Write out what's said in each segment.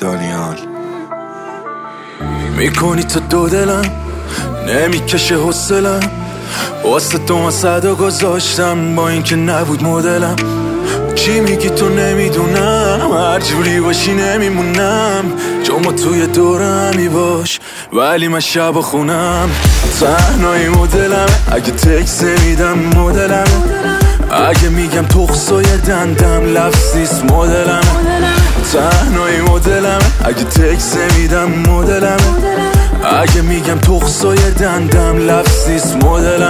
دانیال میکنی تو دو دلم نمیکشه حوصلم واسه تو من صدا گذاشتم با اینکه نبود مدلم چی میگی تو نمیدونم هر جوری باشی نمیمونم چون ما توی دورمی باش ولی من شب و خونم تنهایی مدلم اگه تکس میدم مدلم اگه میگم تخصای دندم لفظیست مدلم تنهایی مدلم اگه تکس میدم مدلم اگه میگم تخصای دندم لفظیست مدلم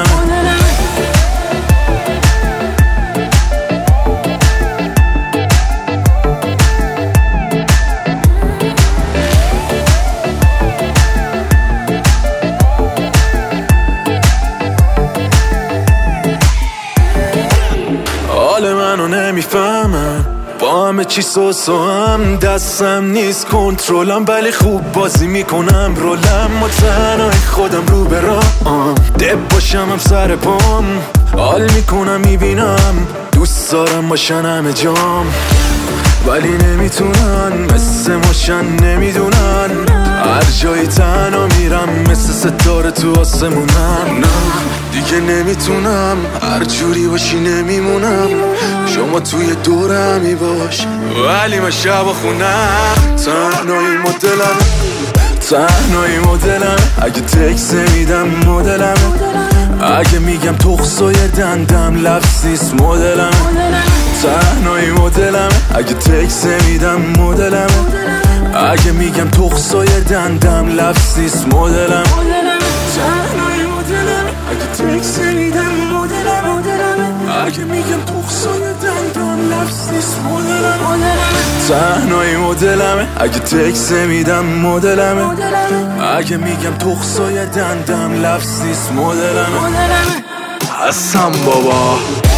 حال منو نمیفهمم با همه چی سوسوام دستم نیست کنترلم ولی خوب بازی میکنم رولم متنای خودم رو برام دب باشم هم سر پام حال میکنم میبینم دوست دارم باشن همه جام ولی نمیتونن مثل ماشن نمیدونن هر جایی تنها میرم مثل ستاره تو آسمونم نه دیگه نمیتونم هر جوری باشی نمیمونم شما توی دورمی باش ولی من شب و خونم تنهایی مدلم تنهایی مدلم اگه تکس میدم مدلم اگه میگم تخصای دندم لفظیست مدلم تنهایی مدلم اگه تکس میدم مدلم اگه میگم تخصای دندم لفظیست مدلم تنهایی مدلم اگه تکس میدم مدلم اگه میگم تخصای دندم لفظیست مدلم تنهایی مدلم اگه تکس میدم مدلم اگه میگم تخصای دندم لفظیست مدلم هستم بابا